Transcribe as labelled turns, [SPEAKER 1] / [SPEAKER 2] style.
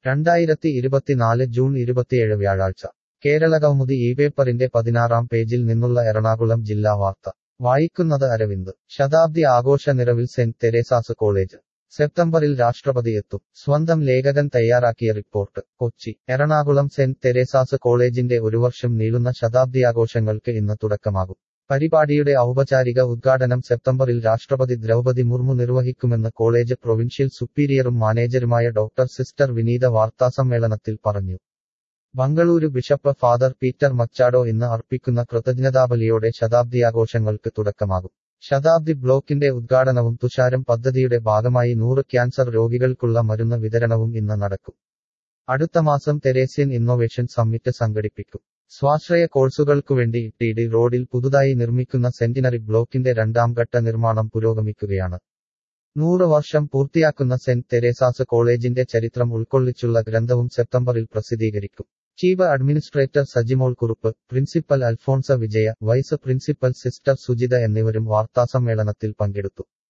[SPEAKER 1] 2024 June 27 വ്യാഴാഴ്ച കേരളകൗമുദി ഈ പേപ്പറിന്റെ 16-ാം പേജിൽ നിന്നുള്ള എറണാകുളം ജില്ലാ വാർത്ത വായിക്കുന്നത് അരവിന്ദ്. ശതാബ്ദി ആഘോഷ നിറവിൽ സെന്റ് തെരേസാസ് കോളേജ്. സെപ്റ്റംബറിൽ രാഷ്ട്രപതി എത്തും. സ്വന്തം ലേഖകൻ തയ്യാറാക്കിയ report. Kochi. Ernakulam Saint Teresa's കോളേജിന്റെ ഒരു വർഷം നീളുന്ന ശതാബ്ദിയാഘോഷങ്ങൾക്ക് ഇന്ന് തുടക്കമാകും. പരിപാടിയുടെ ഔപചാരിക ഉദ്ഘാടനം സെപ്റ്റംബറിൽ രാഷ്ട്രപതി ദ്രൗപദി മുർമു നിർവഹിക്കുമെന്ന് കോളേജ് പ്രൊവിൻഷ്യൽ സുപ്പീരിയറും മാനേജരുമായ ഡോക്ടർ സിസ്റ്റർ വിനീത വാർത്താസമ്മേളനത്തിൽ പറഞ്ഞു. Bengaluru bishop father Peter Machado ഇന്ന് അർപ്പിക്കുന്ന കൃതജ്ഞതാബലിയോടെ ശതാബ്ദിയാഘോഷങ്ങൾക്ക് തുടക്കമാകും. ശതാബ്ദി ബ്ലോക്കിന്റെ ഉദ്ഘാടനവും തുഷാരം പദ്ധതിയുടെ ഭാഗമായി 100 ക്യാൻസർ രോഗികൾക്കുള്ള മരുന്ന് വിതരണവും ഇന്ന് നടക്കും. അടുത്ത മാസം തെരേസ്യൻ ഇന്നൊവേഷൻ സമ്മിറ്റ് സംഘടിപ്പിക്കും. സ്വാശ്രയ കോഴ്സുകൾക്കുവേണ്ടി ടി റോഡിൽ പുതുതായി നിർമ്മിക്കുന്ന സെന്റിനറി ബ്ലോക്കിന്റെ 2ാം ഘട്ട നിർമ്മാണം പുരോഗമിക്കുകയാണ്. 100 വർഷം പൂർത്തിയാക്കുന്ന സെന്റ് തെരേസാസ് കോളേജിന്റെ ചരിത്രം ഉൾക്കൊള്ളിച്ചുള്ള ഗ്രന്ഥവും സെപ്റ്റംബറിൽ പ്രസിദ്ധീകരിക്കും. Chief administrator Sajimol Kurup, principal Alphonsa Vijaya, vice principal sister Sujitha എന്നിവരും വാർത്താസമ്മേളനത്തിൽ പങ്കെടുത്തു.